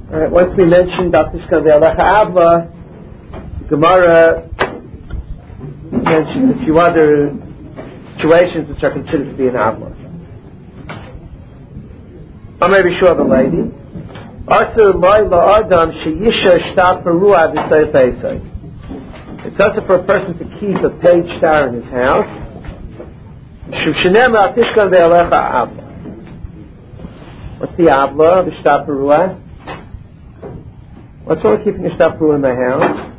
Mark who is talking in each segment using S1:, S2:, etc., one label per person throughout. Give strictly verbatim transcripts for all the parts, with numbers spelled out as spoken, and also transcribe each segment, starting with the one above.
S1: Alright, once we mentioned Dafishkan Ve'alecha Avla, Gemara mentioned a few other situations which are considered to be an Avla. I'm maybe sure the lady. Asur Laila Adam Sheyisha Shtab Perua V'Sei Feisei. It's also for a person to keep a paid star in his house. Shushanem Dafishkan Ve'alecha Avla. What's the Avla? The Shtab Perua? What's wrong with keeping a shtab perua in my house?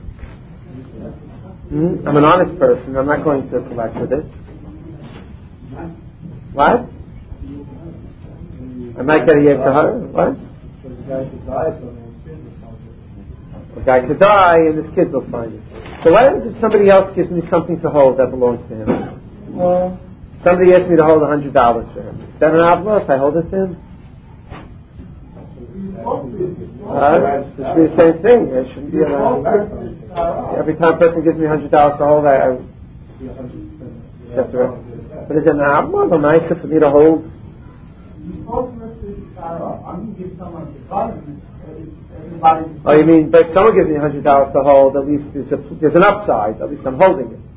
S1: Hmm? I'm an honest person. I'm not going to collect with it. What? I might get a yes to her. What? A guy could die and his kids will find it. So why don't somebody else gives me something to hold that belongs to him? Well, somebody asked me to hold a hundred dollars for him. Is that an avla if I hold it to him? Uh, it should be the same thing. It shouldn't be an avla. Every time a person gives me a hundred dollars to hold, I, I that's right. But is it an avla or nicer for me to hold? Oh, you mean, but if someone gives me a hundred dollars to hold, at least there's, a, there's an upside. At least I'm holding it.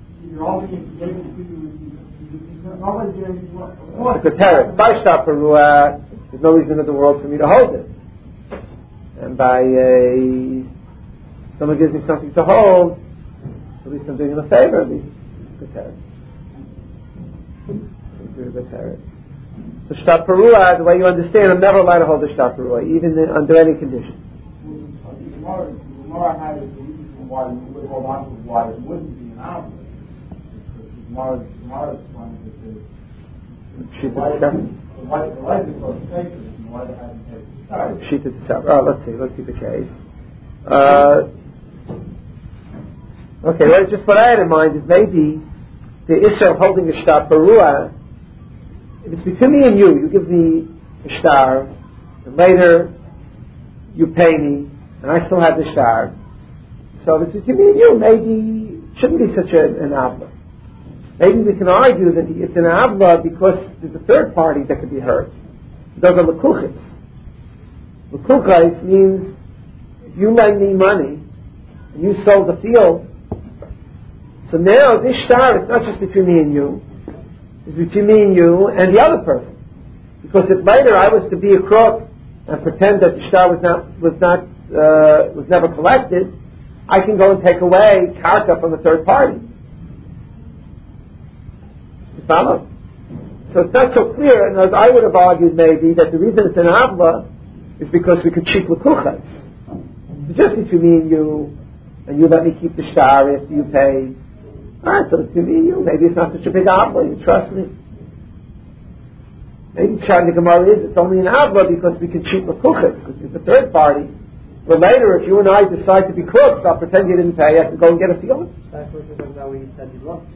S1: It's a terror. By shtab perua, there's no reason in the world for me to hold it. And by a someone gives me something to hold, at least I'm doing him a favor. At least it's a terror. It's a terror. So shtab perua, the way you understand, I'm never allowed to hold a shtab perua, even in, under any condition.
S2: Gemara had a reason why you would hold on to why it wouldn't be an avla. Gemara explains that the light is so sacred, and why they hadn't taken it.
S1: Sheet is the Oh, let's see. Let's see the case. Uh, okay, well, just what I had in mind is maybe the issue of holding a shtab perua. If it's between me and you, you give me a shtar, and later you pay me, and I still have the shtar. So if it's between me and you, maybe it shouldn't be such a, an avla. Maybe we can argue that it's an avla because there's a third party that could be hurt. Those are lekuchis. Lekuchis means if you lend me money and you sold the field, so now this shtar is not just between me and you, it's between me and you and the other person. Because if later I was to be a crook and pretend that the shtar was not was not uh, was never collected, I can go and take away karka from a third party. You follow? So it's not so clear, and as I would have argued maybe that the reason it's an avla is because we could cheat lekuchas. It's just between me and you, and you let me keep the shtar after you pay. Alright, so it's between me and you. Maybe it's not such a big avla, you trust me. Maybe Pshat the Gemara is it's only an avla because we can cheat lekuchas, because it's a third party. But later, if you and I decide to be crooks, I'll pretend you didn't pay, I can go and get a field.
S3: That's what we said you lost.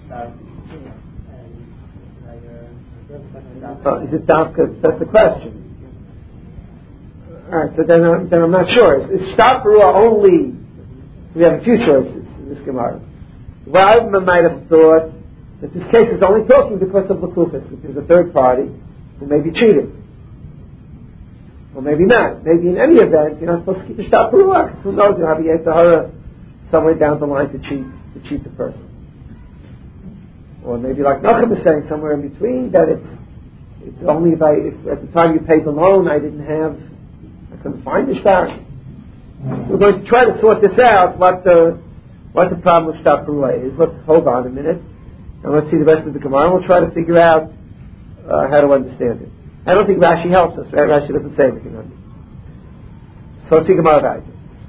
S1: Uh, is it dafka? That's the question. All right, so then, I'm, then I'm not sure. Is, is shtab perua only? We have a few choices in this Gemara. Well, I might have thought that this case is only talking because of lekuchas, which is a third party who may be cheated, or maybe not. Maybe in any event, you're not supposed to keep a shtab perua. Who knows? You'll have a yetzer somewhere down the line to cheat to cheat the person. Or maybe like Nachum is saying, somewhere in between, that it's, it's only if I, if at the time you paid the loan, I didn't have, I couldn't find the shtar. We're going to try to sort this out, what the, what the problem with shtab perua is. Let's hold on a minute, and let's see the rest of the Gemara, and we'll try to figure out uh, how to understand it. I don't think Rashi helps us, right? Rashi doesn't say anything on it. So let's see Gemara about it.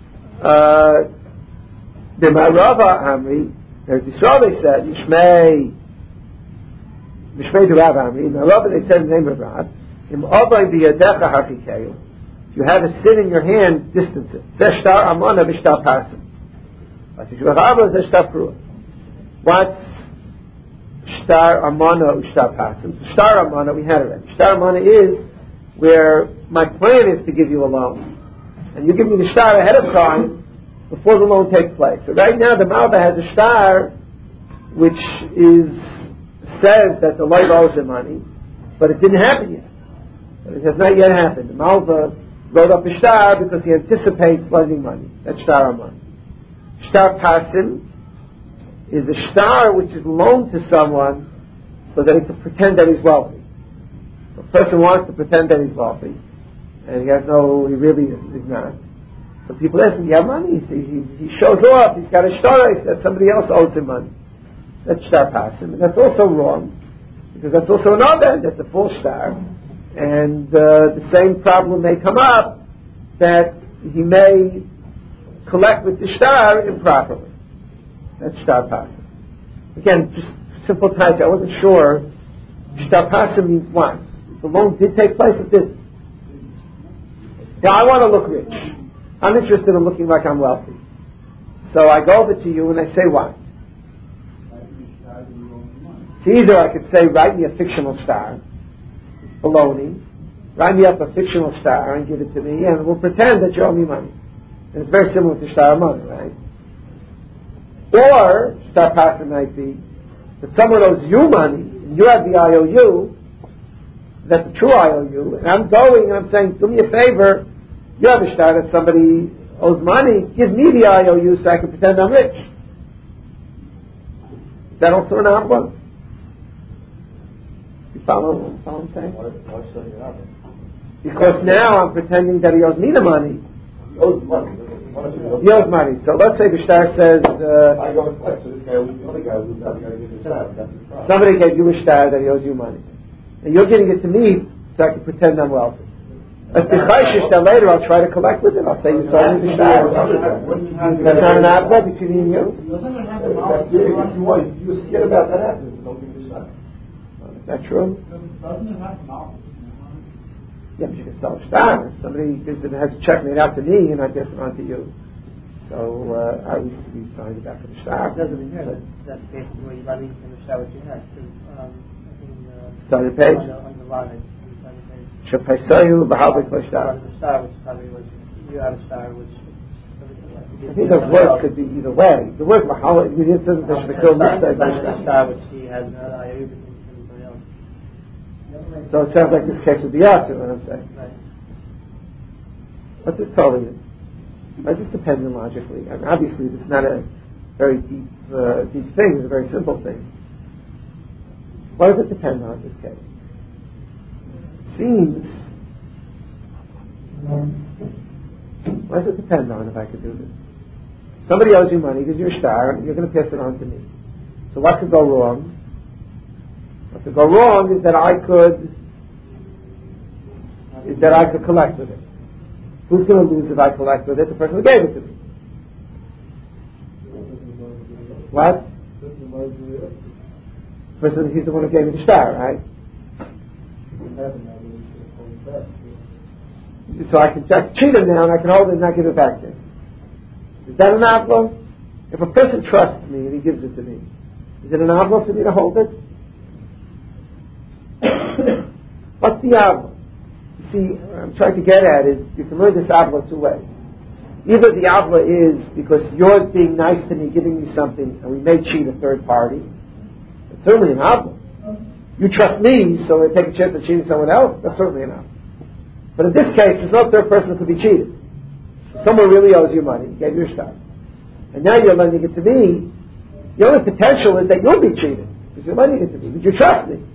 S1: The Marava Amri, there's Yisrael, they said, Yishmei, Mishmei to Rav Amri, in the Rav they said in the name of Rav, Im Obay b'yadecha hakikeyu, if you have a sin in your hand, distance it. Zeh shtar amana v'shtar pasim. What's shtar perua? What's shtar amana v'shtar pasim? So shtar amana, we had it already. Shtar amana is where my plan is to give you a loan, and you give me the shtar ahead of time before the loan takes place. So right now the Malva has a shtar which is says that the loan owes him money, but it didn't happen yet. But it has not yet happened. The Malva wrote up a shtar because he anticipates lending money. That's shtar aman. Shtar pasim is a shtar which is loaned to someone so that he can pretend that he's wealthy. So a person wants to pretend that he's wealthy, and he has no, he really is, is not. So people ask him, you have money? He, he, he shows off, he's got a shtar that somebody else owes him money. That's shtar pasim. And that's also wrong, because that's also another end, that's a false shtar. And uh, the same problem may come up, that he may collect with the shtar improperly. That's shtar pasim. Again, just simple type, I wasn't sure. Shtar pasim means what? The loan did take place, it didn't. Now I want to look rich. I'm interested in looking like I'm wealthy. So I go over to you and I say what? So either I could say, write me a fictional star, baloney, write me up a fictional star and give it to me, and we'll pretend that you owe me money. And it's very similar to shtar money, right? Or, shtar pasim might be, that someone owes you money, and you have the I O U, that's a true I O U, and I'm going and I'm saying, do me a favor, you have a shtar that somebody owes money, give me the I O U so I can pretend I'm rich. Is that also an envelope? You follow what I'm saying?
S2: Why should you have it?
S1: Because now I'm pretending that he owes me the money.
S2: He owes money.
S1: He owes money. So let's say the shtar says, uh,
S2: I go and collect, so this guy owes the other guy who's out there giving the shtar. That's the problem.
S1: somebody gave you a shtar that he owes you money. And you're giving it to me so I can pretend I'm wealthy. If the chayshish that later I'll try to collect with it, I'll say you sold me the shtar. That's not an avla between me and you?
S2: That's it. If you want, you're scared about that happening, so don't give the shtar.
S1: Is that true?
S2: Doesn't it have to
S1: Yeah, but you can sell a shtar. If somebody gives it, has a check made out to me and I pass it on to you. So uh, I used to be signed back for the shtar.
S3: It doesn't mean here that that's basically where you let me in the shtar what you had. Um, in, uh,
S1: It's on the page.
S3: On the, on the line, it's on the page.
S1: Shapaisayu b'halvik l'shtar.
S3: The star, which probably was, you have a star, which...
S1: I think those words could be either way. The word b'halvik, it doesn't say shapaisayu l'shtar.
S3: The star, which he has an I O U between somebody else.
S1: So it sounds like this case would be answered, what I'm saying.
S3: Right.
S1: What's it telling you? Why is this dependent logically? I mean, obviously, it's not a very deep, uh, deep thing. It's a very simple thing. Why does it depend on this case? It seems. Why does it depend on if I could do this? Somebody owes you money, gives you a shtar, and you're going to pass it on to me. So what could go wrong? What could go wrong is that I could, is that I could collect with it. Who's going to lose if I collect with it? The person who gave it to me. What? The person, he's the one who gave me the shtar, right? So I can just cheat him now and I can hold it and not give it back to him. Is that an envelope? If a person trusts me and he gives it to me, is it an envelope for me to hold it? What's the envelope? See, what I'm trying to get at is you can learn this avla two ways. Either the avla is because you're being nice to me, giving me something, and we may cheat a third party. It's certainly an avla. You trust me, so I take a chance of cheating someone else. That's certainly an avla. But in this case, there's no third person who could be cheated. Someone really owes you money, gave you a shtar, and now you're lending it to me. The only potential is that you'll be cheated because you're lending it to me, but you trust me.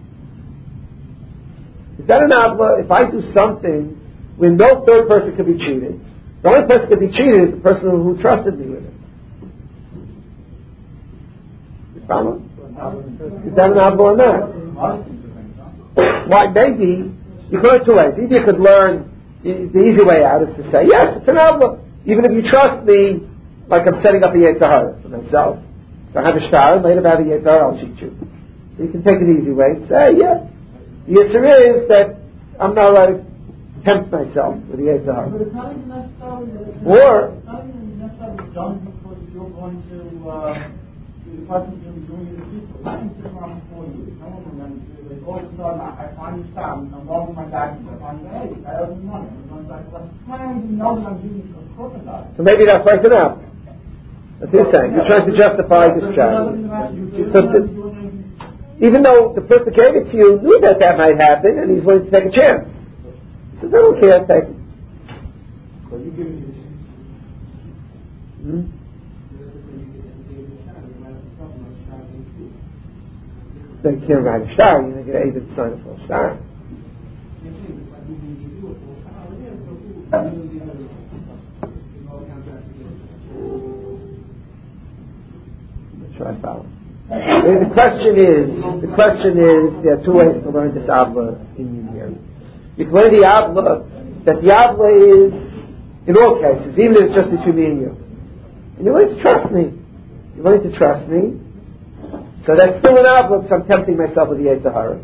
S1: Is that an avla? If I do something when no third person could be cheated, the only person could be cheated is the person who trusted me with it. You follow? Is that an avla or not? Why? Maybe you could learn two ways. Either you could learn the easy way out is to say, yes, it's an avla. Even if you trust me, like I'm setting up a yetzer hara for myself. So I have a shtar, and later about a yetzer hara, I'll cheat you. So you can take it easy way and say, yes. The answer is that I'm not allowed to tempt myself with the yetzer hara.
S2: But it's not even necessarily that it's
S1: Or
S2: it's not even necessarily done because you're going to uh, the person who's doing it in the future. It's not even sitting around for you. Some of them, like, all of a sudden, I, I find this out, I'm walking my documents, I find, hey, I owe me money. I'm going back to work. I don't even know that I'm doing a crocodile.
S1: so maybe that's like an avla. That's what you're saying. You're trying to justify this charity. So th- even though the person who gave it to you knew that that might happen, and he's willing to take a chance. He says, I don't care, take it.
S2: But you give me this.
S1: Hmm? They can't write a star. You're going to get David to sign a full star. That's what I follow. The question is, the question is, there are two ways to learn this Avla in here. You can learn the Avla, that the Avla is, in all cases, even if it's just between me and you. And you're willing to trust me. You're willing to trust me. So that's still an Avla, so I'm tempting myself with the Yetzer Hara.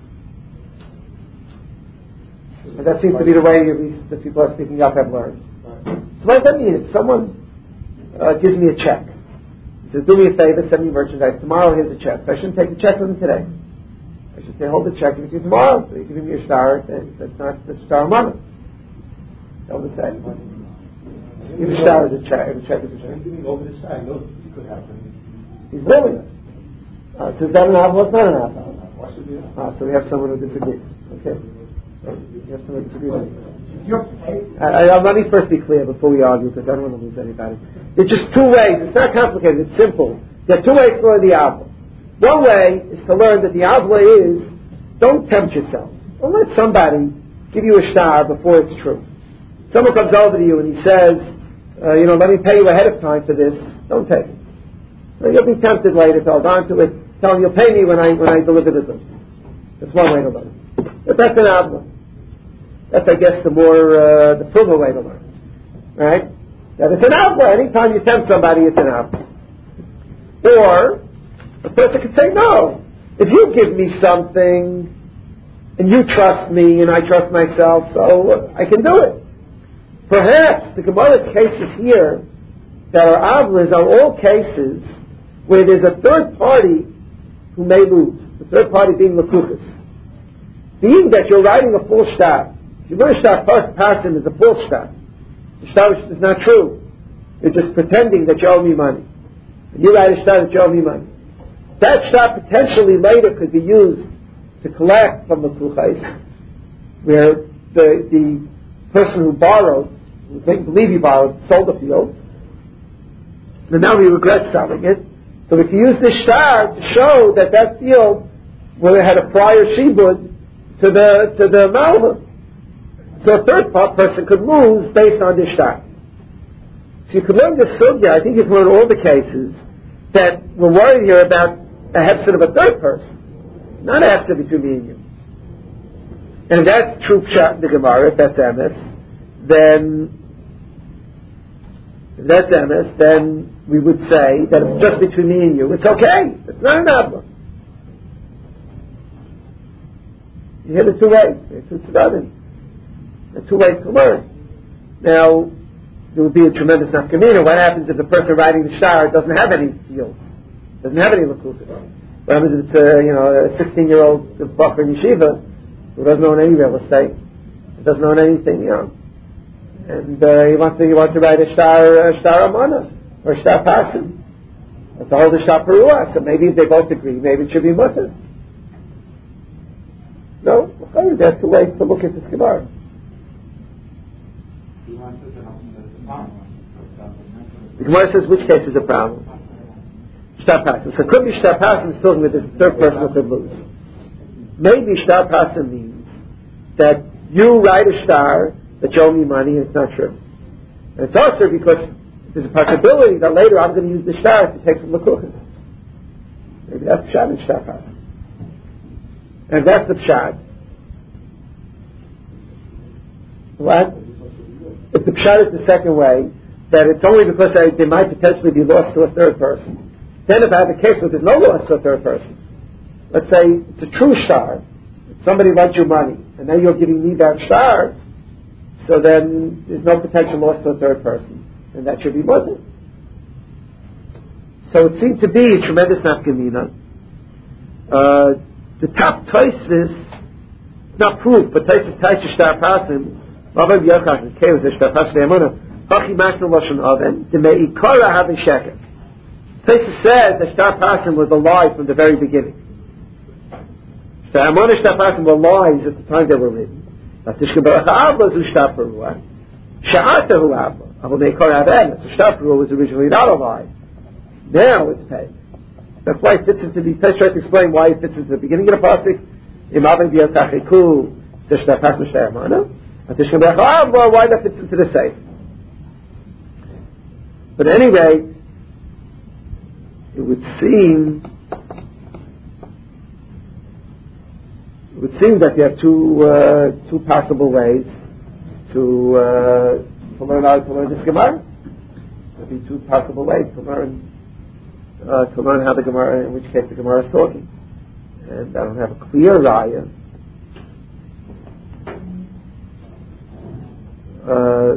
S1: And that seems to be the way, at least, the people are speaking up have learned. So what does that mean? If someone uh, gives me a check, he says, do me a favor, send me merchandise. Tomorrow, here's a check. So I shouldn't take the check from him today. I should say, hold the check, give it to you tomorrow. So you're giving me a star, that's not the star money. That would say. Give a star as a check, and a check as a check.
S2: Over the star, knows this could happen.
S1: He's willing. Uh, so is that an Avla? It's not an Avla.
S2: Why should we?
S1: Ah, so we have someone who disagrees. Okay. So we have someone who disagrees. I, I, let me first be clear before we argue, because I don't want to lose anybody. There's just two ways. It's not complicated. It's simple. There are two ways to learn the Avla. One way is to learn that the Avla is, don't tempt yourself. Don't let somebody give you a star before it's true. Someone comes over to you and he says, uh, you know, let me pay you ahead of time for this. Don't take it. So you'll be tempted later to hold on to it. Tell him you'll pay me when I when I deliver the goods. That's one way to learn. But that's an Avla. That's, I guess, the more, uh, the frugal way to learn. Right? That it's an Avla. Anytime you tempt somebody, it's an Avla. Or, a person could say, no. If you give me something, and you trust me, and I trust myself, so I can do it. Perhaps the Gemara's cases here that are Avlas are all cases where there's a third party who may lose. The third party being Lekuchas. Being that you're writing a full star. If you write a star first person is a full star. The star which is not true. You're just pretending that you owe me money. And you write a star that you owe me money. That star potentially later could be used to collect from the Lekuchas, where the, the person who borrowed, who didn't believe he borrowed, sold the field, and now he regrets selling it. So we can use this star to show that that field, where it had a prior shibud to the to the malva, so a third part person could lose based on this star. So you could learn this sugya. I think you can learn all the cases that we're worried here about a hefset of a third person, not a hefset between me and you. And if that's true pshat in the Gemara, if that's emes, then if that's emes, then we would say that it's just between me and you. It's okay. It's not an Avla. You hear the two ways. It's the two ways to learn. Now, there will be a tremendous nafkamina. What happens if the person writing the shar doesn't have any field, doesn't have any lekuchas? What happens if it's a, you know, a sixteen-year-old bacher in yeshiva who doesn't own any real estate, doesn't own anything, you know, and uh, he wants to he wants to write a shar a shar amana or a shar pasim. That's all the shar perua. So maybe if they both agree, maybe it should be mutter. No, that's the way to look at this Gemara. The Gemara says which case is a problem? Shtar pasim. So it could be shtar pasim talking with this third person who could lose. Maybe shtar pasim means that you write a shtar that you owe me money and it's not true. And it's also because there's a possibility that later I'm going to use the shtar to take from the kuchen. Maybe that's pshat in shtar pasim. And that's the pshat. What? If the pshat is the second way, that it's only because I, they might potentially be lost to a third person. Then if I have a case where there's no loss to a third person, let's say it's a true shtar, somebody lent you money, and now you're giving me that shtar, so then there's no potential loss to a third person, and that should be mutter. So it seemed to be a tremendous nafkamina. Uh, the top Tosfos, not proof, but Tosfos Taisha Shtar Pasim, Rabbi Yochanan, Kei was a Shtar Pasim Emunah, Hachi Mashna Lashon Oven, the Meikara Havin Sheker. Tosfos says that Shtar Pasim was a lie from the very beginning. Shtar Emunah, Shtar Pasim were lies at the time they were written. But Tishka Baruch Ha'avla Zu Shtar Perua. Sha'atahu Avla. Avla Meikar Aved. So Shtar Perua was originally not alive. Now it's paid. That's why it fits into the test. Try to explain why it fits into the beginning of the pasuk. Imavim B'Yatachiku Tishtafach Mishtayamana. And Tishkabech Avla. Why that fits into the safe. But at any rate, it would seem it would seem that you have two uh, two possible ways to uh, to learn how to learn this Gemara. There would be two possible ways to learn uh, to learn how the Gemara, in which case the Gemara is talking. And I don't have a clear raya. Uh,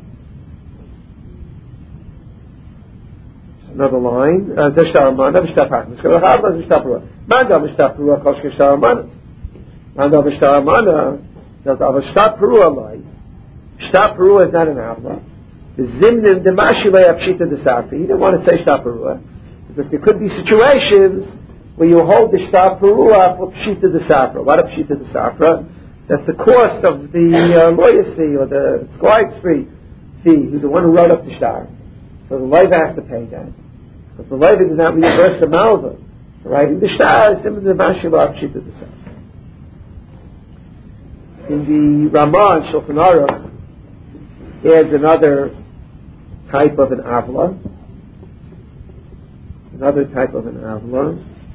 S1: Another line. Zeshtar Amana, Vishtar Pachmas. Kavachadla, Vishtar Perua. Manda Vishtar Perua, Koshke Shtar Amana. Manda Vishtar Amana, does Avashtar Perua lie. Shtar Perua is not an Avla. The Zimnim, the Mashilei Apshita de Safri. He didn't want to say Shtar Perua. Because there could be situations where you hold the Shtar Perua for Pshita de Safra. What a Pshita de Safra? That's the cost of the uh, lawyer fee or the scribe's fee. Who's the one who wrote up the Shtar. So the Leiva has to pay that. But the Leiva does not reimburse the Malva for writing the Shtar. It's in the Mashilei Apshita de Safra. In the Ramah and Shulchan Aruch, adds another type of an Avla. Another type of an Avla.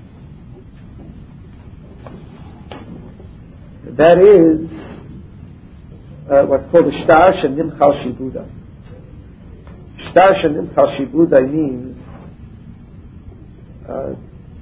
S1: That is uh, what's called a Shtar Shenimchal Shibuda. Shtar Shenimchal Shibuda means uh,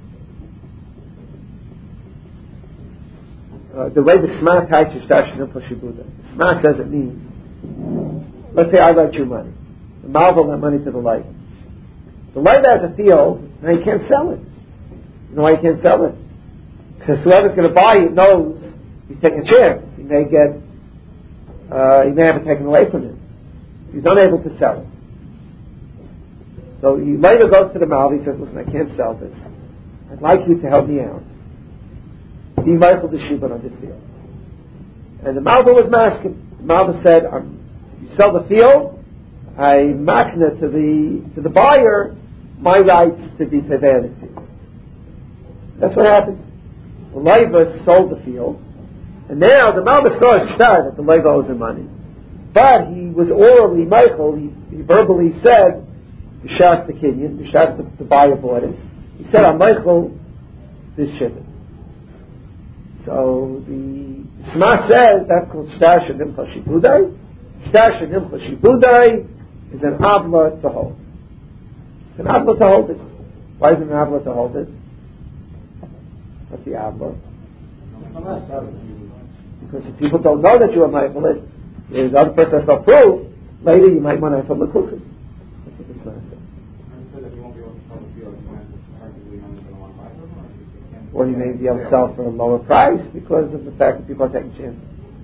S1: uh, the way the Smart types is Shtar Shenimchal Shibuda. Smart says it means, let's say I lent you money. The Malva lent money to the Leiva. The Leiva has a field, now you can't sell it. You know why you can't sell it? Because whoever's going to buy it knows he's taking a chance. He may get, uh, he may have it taken away from him. He's unable to sell it. So he later goes to the Malva, he says, listen, I can't sell this. I'd like you to help me out. Be Michael the Shibud on this field. And the Malva was masking. The Malva said, um, if you sell the field, I makna to the, to the buyer my rights to be tevei in the field. That's what happened. The Leiva sold the field. And now the Malva saw a shtar that the Leiva owes him money. But he was orally Michael, he, he verbally said, B'shas the Kenyan, B'shas the, the buyer bought it. He said, I'm Michael this shivit. So the Smart says that's called Shtar Shenimchal Shibudai. Shtar Shenimchal Shibudai is an Avla to hold. It's an Avla to hold it. Why is it an Avla to hold it? What's the Avla? Because if people don't know that you are Michael, if the other person has no proof, later you might want to have some Lekukas. That's what the Smart says. Or you may be able to sell for a lower price because of the fact that people are taking chances.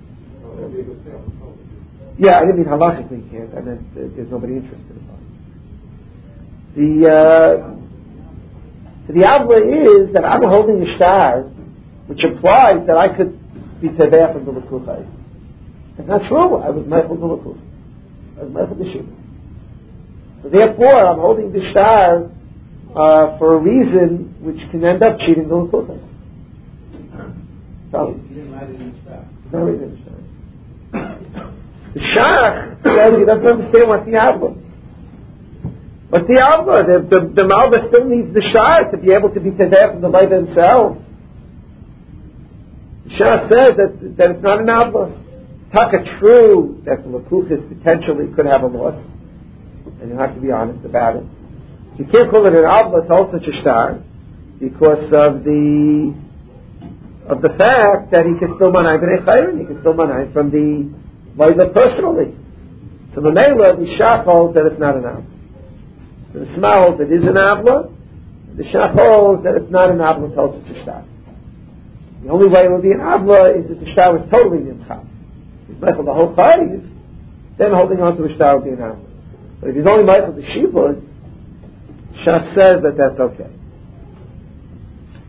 S1: Yeah, I didn't mean halachically you can't. I meant uh, there's nobody interested in it. The uh, so the avla is that I'm holding a shtar, which implies that I could be tevei from the lekuchai. That's not true. I was meichel the lekuch. I was meichel the shibud. So therefore, I'm holding the shtar uh, for a reason which can end up cheating the lekuchai. So,
S2: you didn't write it in the shtar.
S1: No, he didn't. The Shach says he doesn't understand what's the Avla. What's the Avla? The, the, the Malva still needs the Shach to be able to be tevei from the Leiva himself. The Shach says that, that it's not an Avla. Taka true that the Lekuchis potentially could have a loss, and you have to be honest about it. You can't call it an Avla to hold such a Shtar because of the of the fact that he can still manai b'nei chayrin, he can still manai from the Leiva personally. So the Mela, the Shach holds that it's not an Avla. So the Shema holds that it is an Avla. The Shach holds that it's not an Avla to hold such a Shtar. The only way it would be an Avla is if the Shtar was totally Nimchal. If he's Michael the whole Chayiv, then holding on to a Shtar would be an Avla. But if he's only Michael the Shibud, Shach says that that's okay.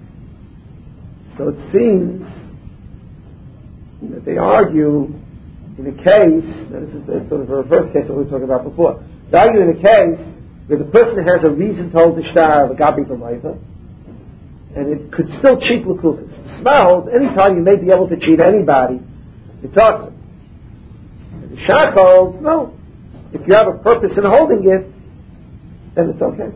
S1: So it seems that they argue in a case, now this is the, sort of a reverse case of what we were talking about before. They argue in a case where the person has a reason to hold the shtar of a gabi b'mayva, and it could still cheat l'kulis. It smells, anytime you may be able to cheat anybody, it's awesome. And the shach holds, no. If you have a purpose in holding it, then it's okay.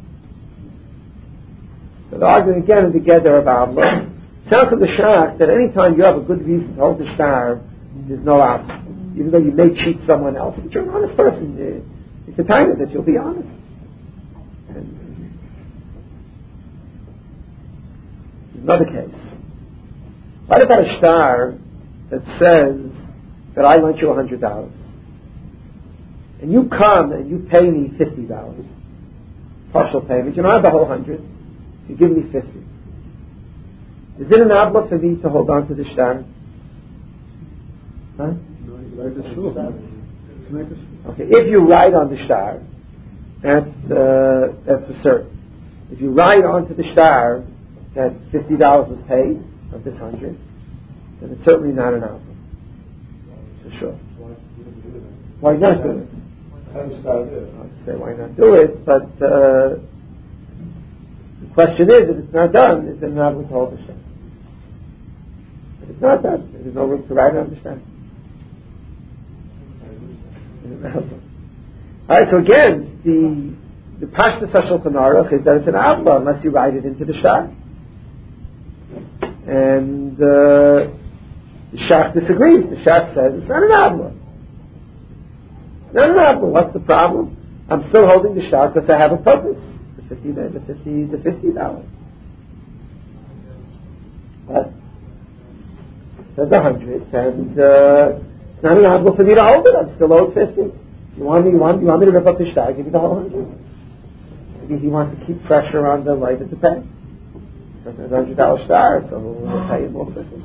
S1: So they're arguing again and together about law. Sounds from the shach that anytime you have a good reason to hold the shtar, there's no out. Even though you may cheat someone else, but you're an honest person. It's a time that you'll be honest. And another case. What about a shtar that says that I lent you a hundred dollars, and you come and you pay me fifty dollars, partial payment. You don't have the whole hundred. You give me fifty. Is it an avla for me to hold on to the shtar? Huh? Okay, if you write on the shtar, that's uh, that's for certain. If you write onto the shtar that fifty dollars was paid of this hundred, then it's certainly not an avla. For sure. Why not do it? I'd say why not do it, but uh, the question is, if it's not done, is it an avla to hold the shtar? If it's not done, there's no room to write on the shtar. Alright, so again, the the Pashtus HaShulchan Aruch is that it's an avla unless you write it into the shtar. And uh, the shach disagrees. The shach says it's not an avla. Not an avla. What's the problem? I'm still holding the shtar because I have a purpose. The fifty, the fifty, the fifty dollars. But there's a hundred, and uh, it's not an avla for me to hold it. I'm still owed fifty. You want me? You want? You want me to rip up the shtar? Give me the whole hundred. Maybe he wants to keep pressure on the writer to pay. Because there's a hundred dollar shtar, so we'll pay it more quickly.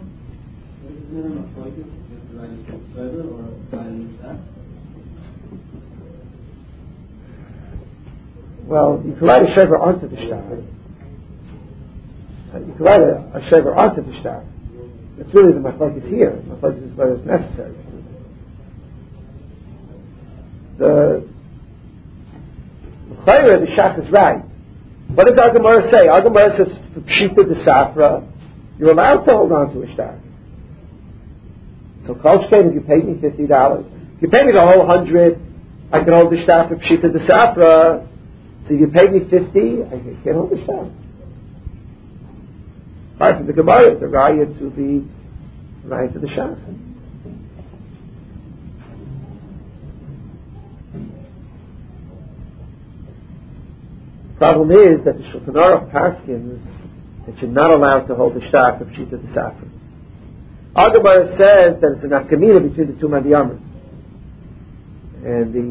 S1: Well, you can write a shaver onto the shtar. You can write a, a shaver onto the shtar. That's really the machlokes here. Machlokes is whether it's necessary. The Chayra, the shach is right. What does Agamara say? Agamara says, Pshita de Safra, you're allowed to hold on to a shtar. So, Kol Shkein, if you paid me fifty dollars, if you paid me the whole hundred, I can hold the shtar for Pshita de Safra. So, you paid me fifty, I can't hold the shtar. Right from the Gemara, it's a raya to the raya to the shach. Problem is that the Shulchan Aruch paskins that you're not allowed to hold the shtar of Pshita de Safra. Agamara says that it's an afkamina between the two madiyamers, and the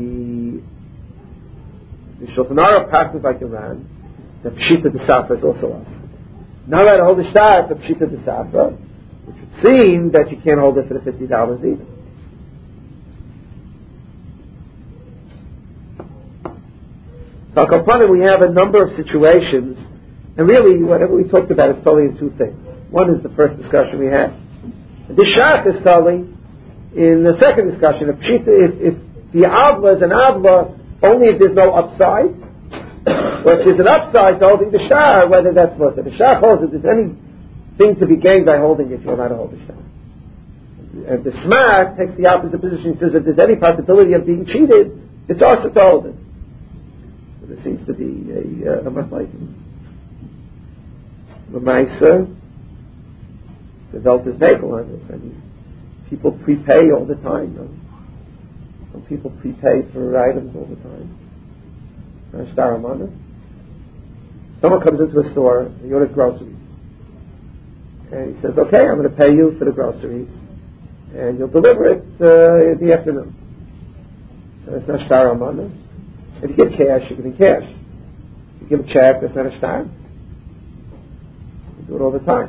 S1: the Shulchan Aruch paskins like Iran that Pshita de Safra is also us. Not allowed to hold the shtar of Pshita de Safra, which would seem that you can't hold it for the fifty dollars either. So, we have a number of situations, and really, whatever we talked about is totally in two things. One is the first discussion we had. And this shach is totally in the second discussion. If, if, if the avla is an avla only if there's no upside, or if there's an upside to holding the shtar, whether that's what the shach holds, if there's anything to be gained by holding it, you're allowed to hold the shtar. And the smart takes the opposite position. He says if there's any possibility of being cheated, it's also to hold it. There seems to be a, a, a machlokes. L'maisa, the Welt is makel on it. I mean, people prepay all the time. No? Some people prepay for items all the time. Someone comes into a store and he orders groceries, and he says, "Okay, I'm going to pay you for the groceries, and you'll deliver it uh, in the afternoon." So it's not shtar amana. If you give cash, you give him cash. If you give a check, that's not a shtar. You do it all the time.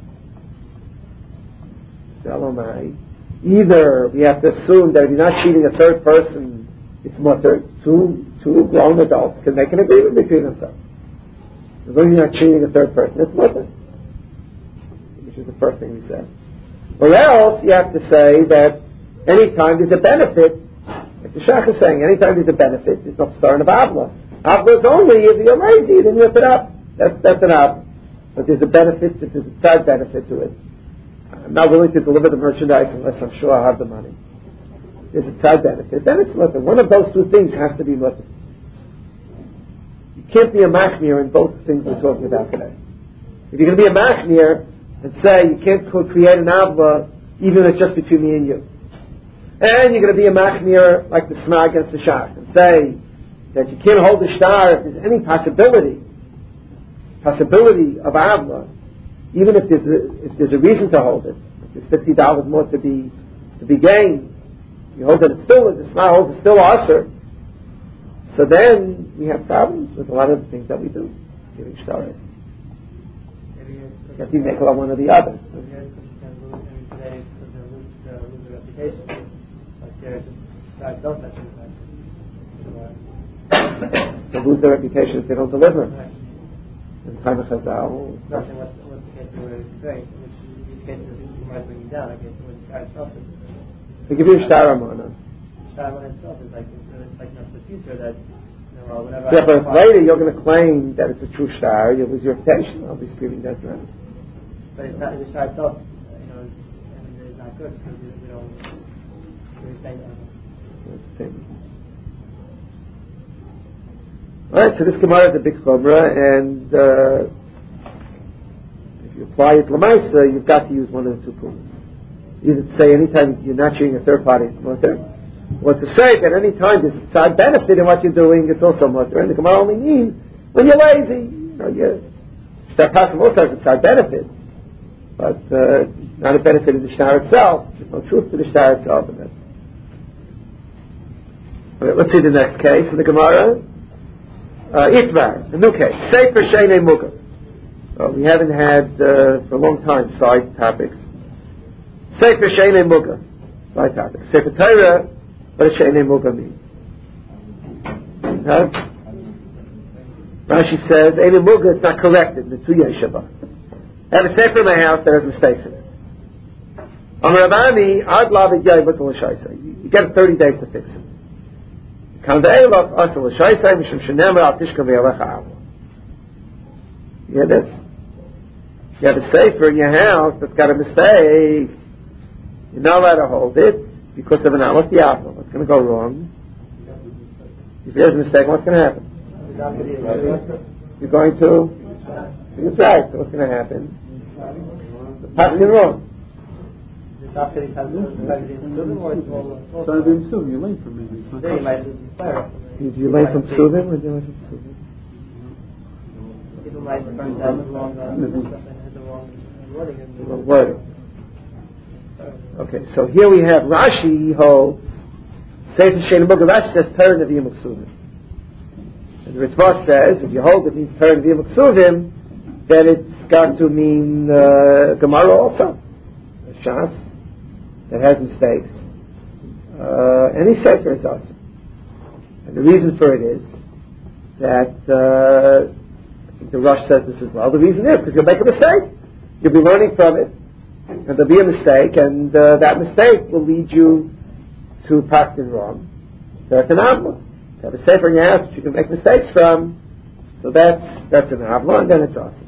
S1: Either we have to assume that if you're not cheating a third person, it's mutter. Two, two grown adults can make an agreement between themselves. As long as you're not cheating a third person, it's mutter. Which is the first thing we said. Or else you have to say that anytime there's a benefit, like the Shach is saying, anytime there's a benefit, there's no star in a Avla. Avla is only if you're lazy, then you rip it up. That's, that's an Avla. But there's a benefit, there's a side benefit to it. I'm not willing to deliver the merchandise unless I'm sure I'll have the money. There's a side benefit. Then it's mutter. One of those two things has to be mutter. You can't be a machmir in both things we're talking about today. If you're going to be a machmir and say you can't create an avla even if it's just between me and you, and you're going to be a machmir like the Sma against the Shach and say that you can't hold the star if there's any possibility possibility of avla, even if there's a, if there's a reason to hold it, if there's fifty dollars more to be to be gained, you hold that it's still the Sma holds it's still aser. So then we have problems with a lot of the things that we do giving star. You have to make one or the other. They lose their reputation if they don't deliver. In time of Chazal.
S3: Nothing. What's the case where it's great? Which these cases you might bring you down. I guess when the star itself is.
S1: They give you a star amana.
S3: Star amana itself is like it's like not the future that you know whenever.
S1: Yeah, but if later you're going to claim that it's a true star, you'll lose your reputation. I'll be screaming that around.
S3: But it's not the star itself. You know, I mean, it's not good because we, we don't. We're saying that.
S1: Alright, so this Gemara is a big Chumrah, and uh, if you apply it Lamaisa, you've got to use one of the two pools. Either to say anytime you're not sharing a third party, it's mutter, or to say that anytime there's a side benefit in what you're doing, it's also mutter. And the Gemara only means when you're lazy, you know, you start passing also has a side benefit, but uh, not a benefit in the star itself. There's no truth to the star itself. In that. Okay, let's see the next case in the Gemara. Uh, Itmar, a new case. Sefer Sheinei Mugah. Well, we haven't had uh, for a long time side topics. Sefer Sheinei Mugah. Side topics. Sefer Torah, what does Sheinei Mugah mean? Huh? Rashi says, Sheinei Mugah is not corrected. Mitzuya Shabbat. I have a sefer in my house that has mistakes in it. Amar Rabani, Ad Lavid Yai Batal Shaisa. You get thirty days to fix it. You hear this? You have a sefer in your house that's got a mistake. You're not allowed to hold it because of an what's the outcome? What's going to go wrong? If there's a mistake, what's going to happen? You're going to? That's right. So what's going to happen? The path is wrong.
S3: After he has Suvim or it's all
S4: Suvim, Suvim, you learn from me.
S3: Then you might lose inspire.
S1: Did you learn from Suvim or did you learn from Suvim?
S3: People might burn down the wrong uh, stuff and had the wrong wording.
S1: The wrong wording. Okay, so here we have Rashi holds Sefer Sheinei Mugah. Rashi says Torah Nevi'im Uksuvim. And the Ritva says if you hold it means Torah Nevi'im Uksuvim, then it's got to mean uh, Gemara also. Shas that has mistakes. Uh, any sefer is awesome. And the reason for it is that, uh, I think the Rosh says this as well, the reason is because you'll make a mistake. You'll be learning from it, and there'll be a mistake, and uh, that mistake will lead you to practice wrong. So that's an avla. To have a sefer in your house that you can make mistakes from, so that's, that's an avla, and then it's awesome.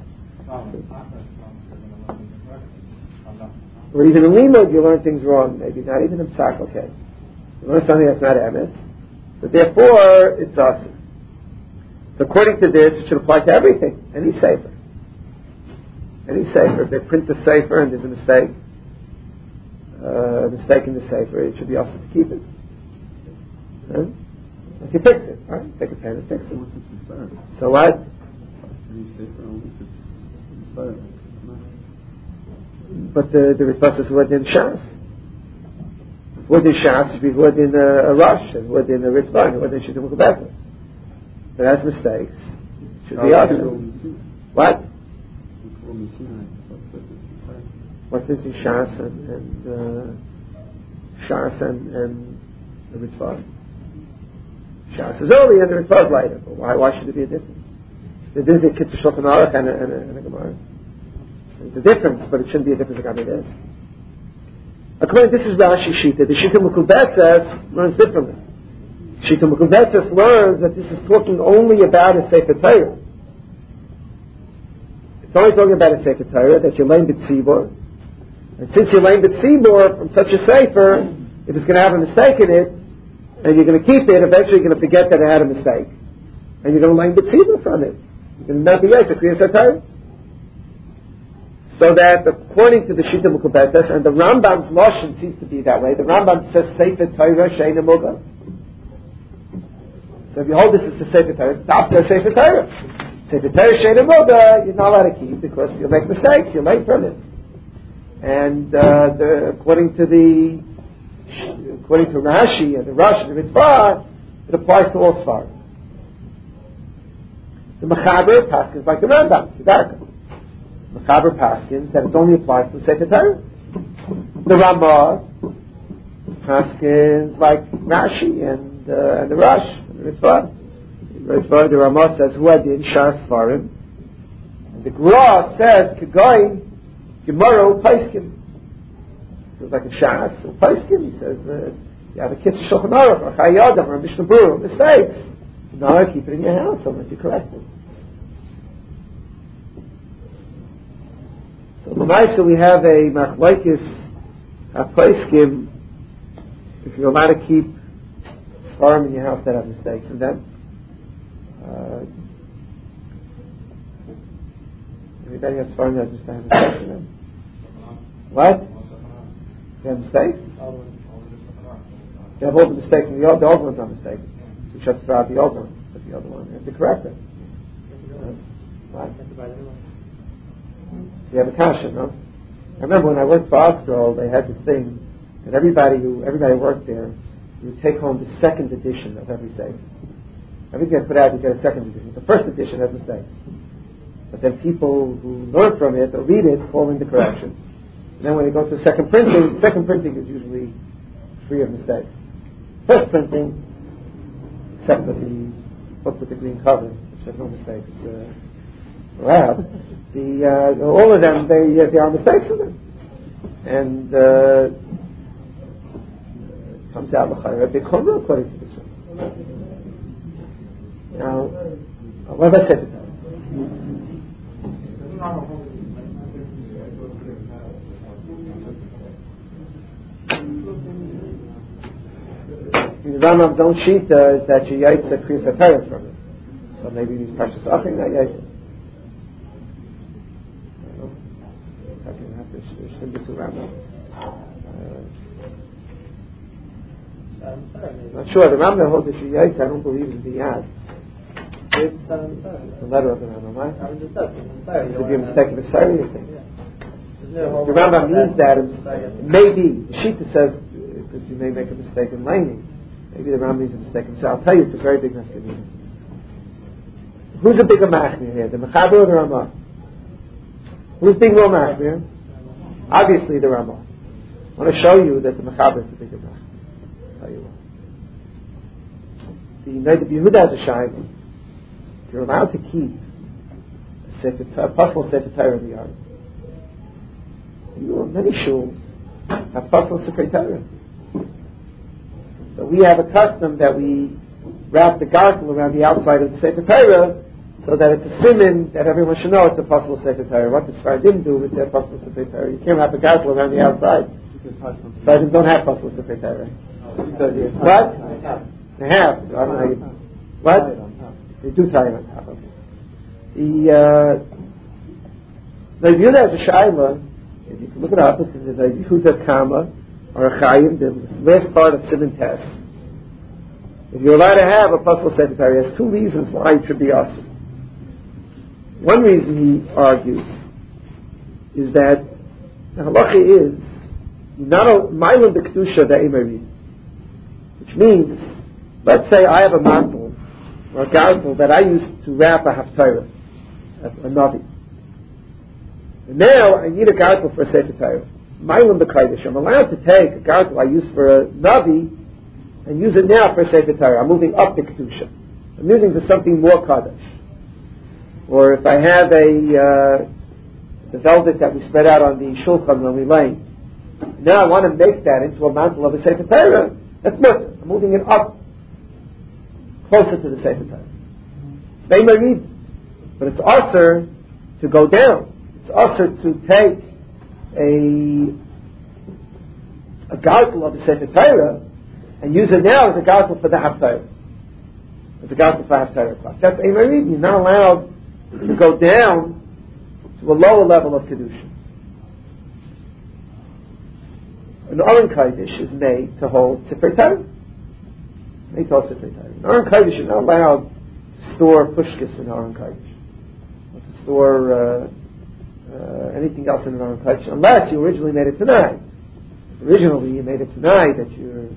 S1: Or even in Limud, you learn things wrong, maybe not even in Psak, okay. You learn something that's not emes, but therefore, it's awesome. So according to this, it should apply to everything, any sefer. Any sefer, if they print the sefer and there's a mistake, uh, a mistake in the sefer, it should be awesome to keep it. Huh? If you fix it, right? Take a pen and fix it. So what?
S4: Any sefer only if it's inspired.
S1: But the, the response is word in Shas. Word in Shas should be word in a, a Rosh, and word in a Ritva, and word in Shittim Ukabeta. If it has mistakes, it should be awesome. What? What's this in Shas and, and uh, Shas and, and the Ritva? Shas is early and the Ritva is later. But why, why should there be a difference? There is a Kitzur Shulchan Aruch and a, and a, and a Gemara. It's a difference, but it shouldn't be a difference like this. According, this is Rashi Shita. The Shita Mekubetzes learns differently. Shita Mekubetzes learns that this is talking only about a Sefer Torah. It's only talking about a Sefer Torah, that you're laying b'tzibor. And since you're laying b'tzibor from such a Sefer, if it's going to have a mistake in it, and you're going to keep it, eventually you're going to forget that it had a mistake. And you're going to lay b'tzibor from it. You're going to not be able to create a Torah. So that according to the Shita Mekubetzes, and the Rambam's Lashon seems to be that way, the Rambam says Sefer Torah Sheina Muga. So if you hold this as a Sefer Torah, stop the Sefer Torah. Sefer Torah Sheina Muga, you're not allowed to keep because you'll make mistakes, you'll lay from it. And uh, the, according to the according to Rashi and the Rashi and the Mitzvah, it applies to all Sfarim. The Mechaber Paskins like the Rambam, the Darka. Mechaber Paskins that it only applies to Sefer Torah. The Ramah Paskins like Rashi and uh, and the Rosh and the Mitzvah. The Mitzvah, the Ramah says who had the Shas Sfarim, and the Gra says Kegoy Gemara Paiskin. So it's like a Shas or Paiskin. He says uh, you have a Kitzur Shulchan Aruch or Chayei or Mishnah Berurah mistakes. No, keep it in your house unless you correct it. So the night, so we have a machlokes, a paiskim, if you're allowed to keep sfarim in your house that have mistakes, and then uh, anybody has sfarim that just have mistakes in them? What? They have mistakes? They have all the mistakes, and the old, the old ones are mistaken. So you should throw out the old one, but the other one, you have to correct it. Uh, what? You have a kasha, no? I remember when I worked for Ostrol, they had this thing, and everybody who everybody worked there, you would take home the second edition of every state. Everything I put out, you get a second edition. The first edition has mistakes, but then people who learn from it or read it fall into correction. And then when they go to second printing, second printing is usually free of mistakes. First printing, except for the book with the green cover, which has no mistakes. Uh, well, the uh, all of them, they uh, there are mistakes in them, and uh, it comes out l'chayra big chumrah according to this one. Now, what have I said to that? The Rambam don't cheat uh, that you yaitz a kriyas hatayim from it, so maybe these precious achim that yaitz. Not sure. The Rambam holds that Shiyais, I don't believe in the Yad. It's the letter of the Rambam, right? It could be a mistake of a Sari, you think? The Rambam means that maybe the Shita says because you may make a mistake in laning. Maybe the Rambam means a mistake in. So I'll tell you, it's a very big mistake. Who's a bigger machmir here, the Mechaber or the Ramah? Who's big more machmir? Obviously the Ramah. I want to show you that the Mechaber is the bigger machmir. I'll tell you what. The Neidah Yehuda has a shayla. If you're allowed to keep a sefer, a possible sefer Torah in the yard, you know, many shuls have possible sefer Torah. So we have a custom that we wrap the gartel around the outside of the sefer Torah, so that it's a siman that everyone should know it's a possible sefer Torah. What the Sfar didn't do with their possible sefer Torah, you can't wrap a gartel around the outside. Sfar don't have possible sefer Torah. What? They have. I don't know how you, what? They do tie it on top of it. The uh, the view that as a shayla, if you can look it up, it's the Yehuda Kama or a Chayim, the last part of Siman Test. If you're allowed to have a possible sefer Torah, there's two reasons why it should be us. One reason he argues is that the halacha is not a mailam b'kedusha da'imari, which means, let's say I have a mantle or a gartel that I used to wrap a haftarah, a, a navi. And now I need a gartel for a sefer Torah. Mailam b'kaidish. I'm allowed to take a gartel I used for a navi and use it now for a sefer Torah. I'm moving up the kedusha. I'm using for something more kaddish. Or if I have a uh, the velvet that we spread out on the shulchan when we lay, Now I want to make that into a mantle of a Sefer Torah. That's mutter. I'm moving it up, closer to the Sefer Torah. They may read, but it's also to go down. It's also to take a a gartel of the Sefer Torah and use it now as a gartel for the Haftarah. As a gartel for Haftarah class. That's a read. You're not allowed to go down to a lower level of Kedusha. An Aron Kodesh is made to hold Sefer Torah. Made to hold Sefer Torah. An Aron Kodesh is not allowed to store pushkas in Aron Kodesh. Or to store uh, uh, anything else in an Aron Kodesh, unless you originally made it tonight. Originally you made it tonight that you're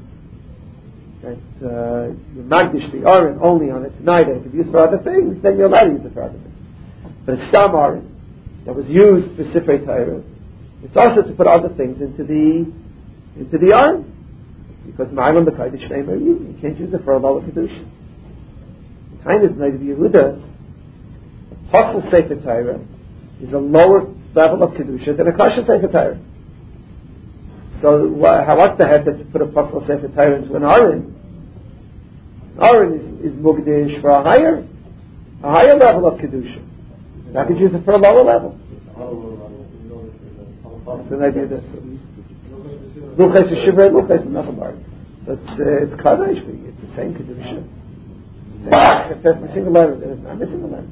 S1: that uh, you're magdish the Aron only on it tonight and it could be used for other things, then you're allowed to use it for other things. But it's Stam Aron that was used for Sefer Torah. It's also to put other things into the into the Aron, because Ma'alim B'Kodesh Shneimar, you can't use it for a lower kedusha. The time is made of Yehuda. Apostle Sefer Torah is a lower level of kedusha than a kosher Sefer Torah. So wh- how what's the head that you put Apostle Sefer Torah into an Aron? Aron is, is mugdish for a higher a higher level of kedusha. How could you use it for a lower level? So I do this. Luchas is shivrei luchas and nothing more. So it's uh, it's kadosh for you. It's the same kedusha. If there's a single letter, there's not missing a letter.